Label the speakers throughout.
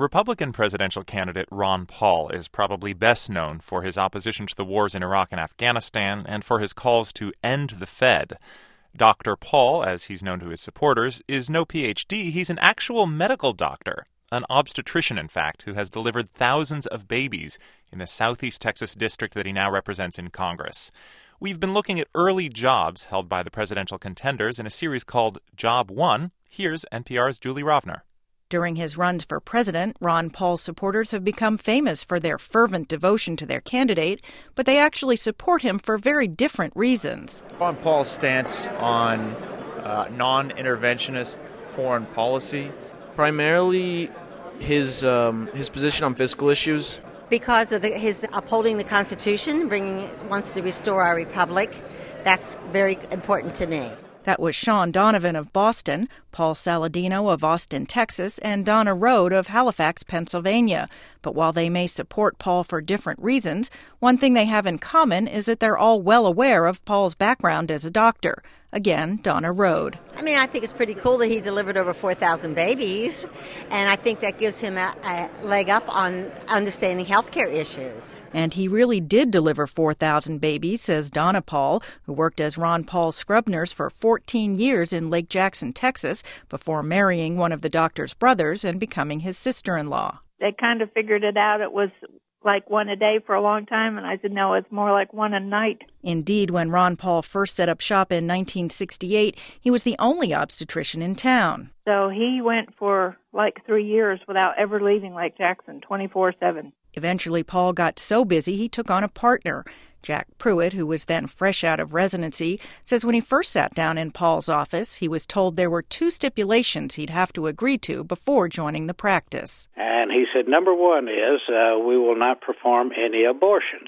Speaker 1: Republican presidential candidate Ron Paul is probably best known for his opposition to the wars in Iraq and Afghanistan and for his calls to end the Fed. Dr. Paul, as he's known to his supporters, is no PhD. He's an actual medical doctor, an obstetrician, in fact, who has delivered thousands of babies in the Southeast Texas district that he now represents in Congress. We've been looking at early jobs held by the presidential contenders in a series called Job 1. Here's NPR's Julie Rovner.
Speaker 2: During his runs for president, Ron Paul's supporters have become famous for their fervent devotion to their candidate, but they actually support him for very different reasons.
Speaker 3: Ron Paul's stance on non-interventionist foreign policy, primarily his position on fiscal issues.
Speaker 4: Because of his upholding the Constitution, wants to restore our republic, that's very important to me.
Speaker 2: That was Sean Donovan of Boston, Paul Saladino of Austin, Texas, and Donna Rode of Halifax, Pennsylvania. But while they may support Paul for different reasons, one thing they have in common is that they're all well aware of Paul's background as a doctor. Again, Donna Rode.
Speaker 4: I think it's pretty cool that he delivered over 4,000 babies, and I think that gives him a leg up on understanding healthcare issues.
Speaker 2: And he really did deliver 4,000 babies, says Donna Paul, who worked as Ron Paul's scrub nurse for 14 years in Lake Jackson, Texas, before marrying one of the doctor's brothers and becoming his sister-in-law.
Speaker 5: They kind of figured it out. It was like one a day for a long time, and I said, no, it's more like one a night.
Speaker 2: Indeed, when Ron Paul first set up shop in 1968, he was the only obstetrician in town.
Speaker 5: So he went for like 3 years without ever leaving Lake Jackson, 24/7.
Speaker 2: Eventually, Paul got so busy he took on a partner. Jack Pruitt, who was then fresh out of residency, says when he first sat down in Paul's office, he was told there were 2 stipulations he'd have to agree to before joining the practice.
Speaker 6: And he said, number one is we will not perform any abortions.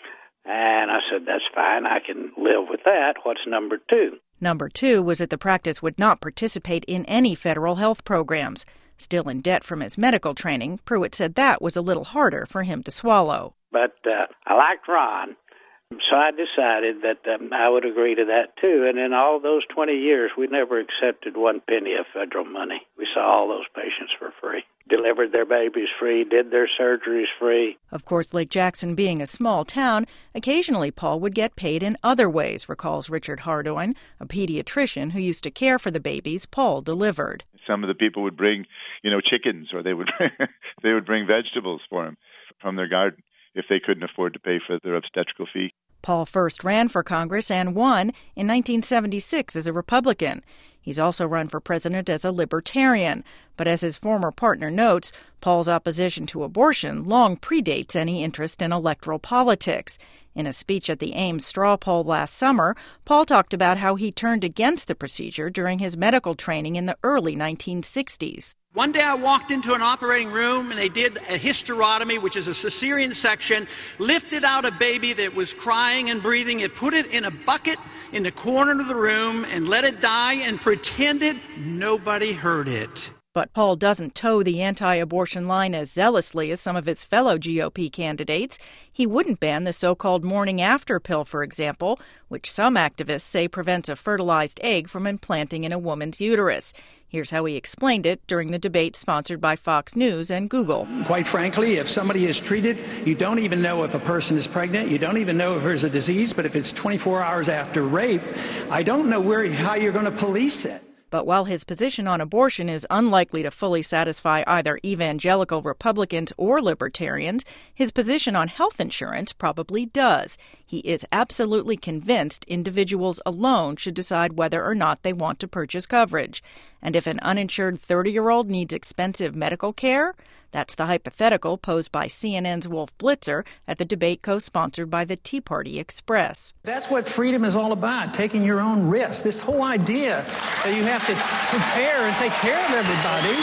Speaker 6: And I said, that's fine. I can live with that. What's number 2?
Speaker 2: Number 2 was that the practice would not participate in any federal health programs. Still in debt from his medical training, Pruitt said that was a little harder for him to swallow.
Speaker 6: But I liked Ron, so I decided that I would agree to that too. And in all those 20 years, we never accepted 1 penny of federal money. We saw all those patients for free, delivered their babies free, did their surgeries free.
Speaker 2: Of course, Lake Jackson being a small town, occasionally Paul would get paid in other ways, recalls Richard Hardoin, a pediatrician who used to care for the babies Paul delivered.
Speaker 7: Some of the people would bring, chickens, or they would bring vegetables for him from their garden if they couldn't afford to pay for their obstetrical fee.
Speaker 2: Paul first ran for Congress and won in 1976 as a Republican. He's also run for president as a libertarian. But as his former partner notes, Paul's opposition to abortion long predates any interest in electoral politics. In a speech at the Ames straw poll last summer, Paul talked about how he turned against the procedure during his medical training in the early 1960s.
Speaker 8: One day I walked into an operating room and they did a hysterotomy, which is a cesarean section, lifted out a baby that was crying and breathing, and put it in a bucket in the corner of the room and let it die and pretended nobody heard it.
Speaker 2: But Paul doesn't toe the anti-abortion line as zealously as some of his fellow GOP candidates. He wouldn't ban the so-called morning after pill, for example, which some activists say prevents a fertilized egg from implanting in a woman's uterus. Here's how he explained it during the debate sponsored by Fox News and Google.
Speaker 9: Quite frankly, if somebody is treated, you don't even know if a person is pregnant. You don't even know if there's a disease. But if it's 24 hours after rape, I don't know how you're going to police it.
Speaker 2: But while his position on abortion is unlikely to fully satisfy either evangelical Republicans or libertarians, his position on health insurance probably does. He is absolutely convinced individuals alone should decide whether or not they want to purchase coverage. And if an uninsured 30-year-old needs expensive medical care, that's the hypothetical posed by CNN's Wolf Blitzer at the debate co-sponsored by the Tea Party Express.
Speaker 9: That's what freedom is all about, taking your own risk. This whole idea that you have to prepare and take care of everybody.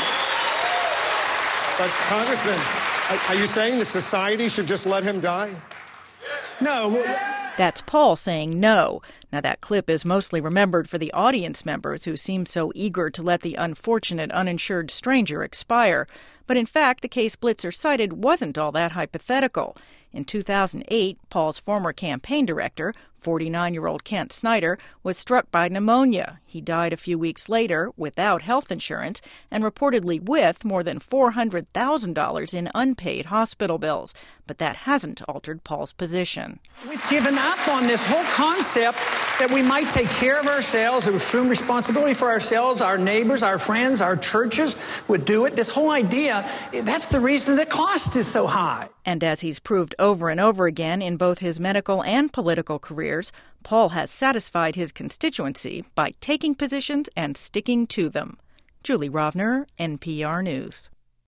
Speaker 10: But, Congressman, are you saying the society should just let him die?
Speaker 9: No.
Speaker 2: That's Paul saying no. Now, that clip is mostly remembered for the audience members who seem so eager to let the unfortunate uninsured stranger expire. But in fact, the case Blitzer cited wasn't all that hypothetical. In 2008, Paul's former campaign director, 49-year-old Kent Snyder, was struck by pneumonia. He died a few weeks later without health insurance and reportedly with more than $400,000 in unpaid hospital bills. But that hasn't altered Paul's position.
Speaker 9: We've given up on this whole concept that we might take care of ourselves, assume responsibility for ourselves, our neighbors, our friends, our churches would do it. This whole idea, that's the reason the cost is so high.
Speaker 2: And as he's proved over and over again in both his medical and political careers, Paul has satisfied his constituency by taking positions and sticking to them. Julie Rovner, NPR News.